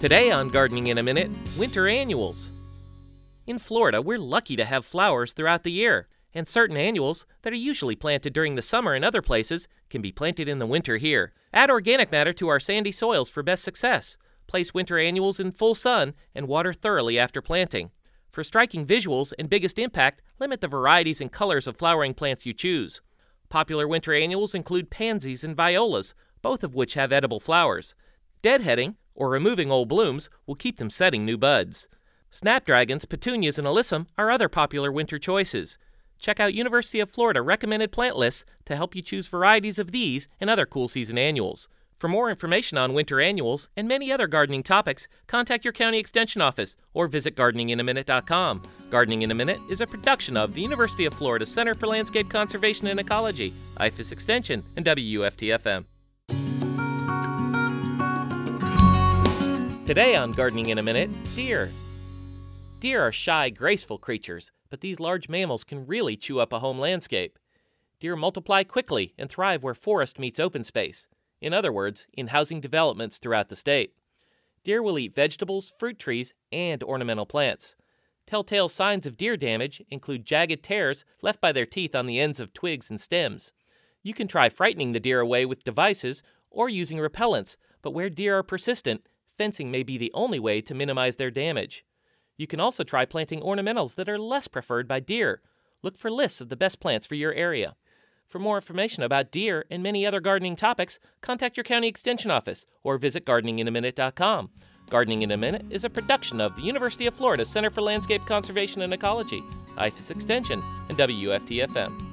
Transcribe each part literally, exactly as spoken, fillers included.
Today on Gardening in a Minute, winter annuals. In Florida, we're lucky to have flowers throughout the year, and certain annuals that are usually planted during the summer in other places can be planted in the winter here. Add organic matter to our sandy soils for best success. Place winter annuals in full sun and water thoroughly after planting. For striking visuals and biggest impact, limit the varieties and colors of flowering plants you choose. Popular winter annuals include pansies and violas, both of which have edible flowers. Deadheading, or removing old blooms, will keep them setting new buds. Snapdragons, petunias, and alyssum are other popular winter choices. Check out University of Florida recommended plant lists to help you choose varieties of these and other cool season annuals. For more information on winter annuals and many other gardening topics, contact your county extension office or visit gardening in a minute dot com. Gardening in a Minute is a production of the University of Florida Center for Landscape Conservation and Ecology, I F A S Extension, and W F T F M. Today on Gardening in a Minute, deer. Deer are shy, graceful creatures, but these large mammals can really chew up a home landscape. Deer multiply quickly and thrive where forest meets open space. In other words, in housing developments throughout the state. Deer will eat vegetables, fruit trees, and ornamental plants. Telltale signs of deer damage include jagged tears left by their teeth on the ends of twigs and stems. You can try frightening the deer away with devices or using repellents, but where deer are persistent, fencing may be the only way to minimize their damage. You can also try planting ornamentals that are less preferred by deer. Look for lists of the best plants for your area. For more information about deer and many other gardening topics, contact your county extension office or visit gardening in a minute dot com. Gardening in a Minute is a production of the University of Florida Center for Landscape Conservation and Ecology, I F A S Extension, and W F T F M.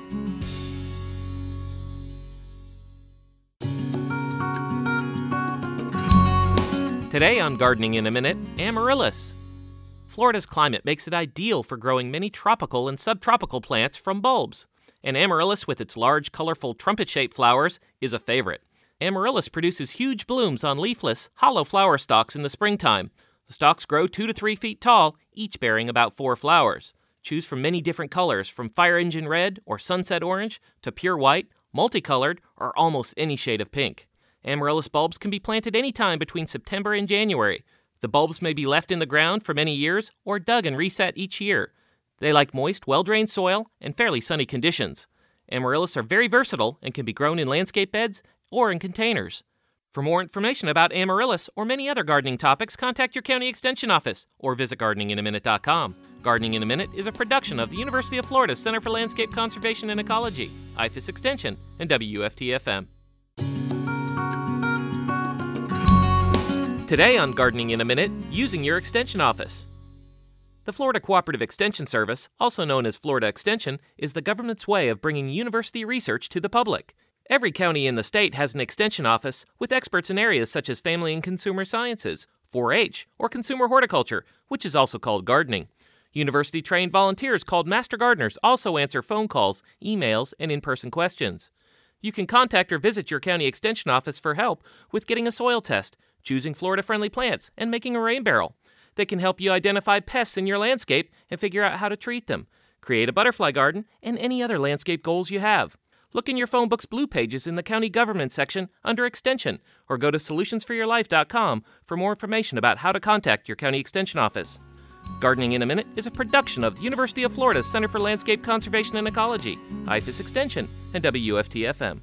Today on Gardening in a Minute, amaryllis. Florida's climate makes it ideal for growing many tropical and subtropical plants from bulbs. And amaryllis, with its large, colorful, trumpet-shaped flowers, is a favorite. Amaryllis produces huge blooms on leafless, hollow flower stalks in the springtime. The stalks grow two to three feet tall, each bearing about four flowers. Choose from many different colors, from fire engine red or sunset orange to pure white, multicolored, or almost any shade of pink. Amaryllis bulbs can be planted anytime between September and January. The bulbs may be left in the ground for many years or dug and reset each year. They like moist, well-drained soil and fairly sunny conditions. Amaryllis are very versatile and can be grown in landscape beds or in containers. For more information about amaryllis or many other gardening topics, contact your county extension office or visit gardening in a minute dot com. Gardening in a Minute is a production of the University of Florida Center for Landscape Conservation and Ecology, I F A S Extension, and W F T F M. Today on Gardening in a Minute, using your extension office. The Florida Cooperative Extension Service, also known as Florida Extension, is the government's way of bringing university research to the public. Every county in the state has an extension office with experts in areas such as family and consumer sciences, four H, or consumer horticulture, which is also called gardening. University-trained volunteers called Master Gardeners also answer phone calls, emails, and in-person questions. You can contact or visit your county extension office for help with getting a soil test, choosing Florida-friendly plants, and making a rain barrel. They can help you identify pests in your landscape and figure out how to treat them, create a butterfly garden, and any other landscape goals you have. Look in your phone book's blue pages in the county government section under Extension, or go to solutions for your life dot com for more information about how to contact your county extension office. Gardening in a Minute is a production of the University of Florida Center for Landscape Conservation and Ecology, I F A S Extension, and W F T F M.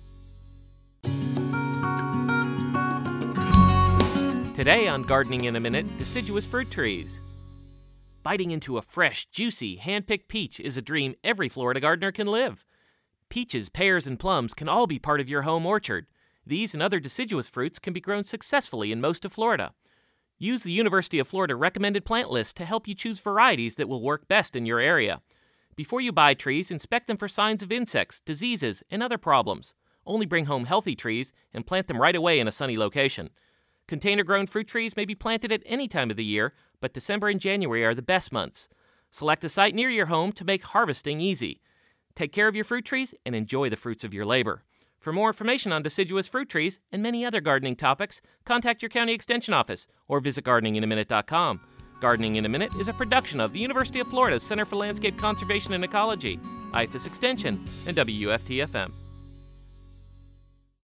Today on Gardening in a Minute, deciduous fruit trees. Biting into a fresh, juicy, hand-picked peach is a dream every Florida gardener can live. Peaches, pears, and plums can all be part of your home orchard. These and other deciduous fruits can be grown successfully in most of Florida. Use the University of Florida recommended plant list to help you choose varieties that will work best in your area. Before you buy trees, inspect them for signs of insects, diseases, and other problems. Only bring home healthy trees and plant them right away in a sunny location. Container-grown fruit trees may be planted at any time of the year, but December and January are the best months. Select a site near your home to make harvesting easy. Take care of your fruit trees and enjoy the fruits of your labor. For more information on deciduous fruit trees and many other gardening topics, contact your county extension office or visit gardening in a minute dot com. Gardening in a Minute is a production of the University of Florida Center for Landscape Conservation and Ecology, I F A S Extension, and W F T F M.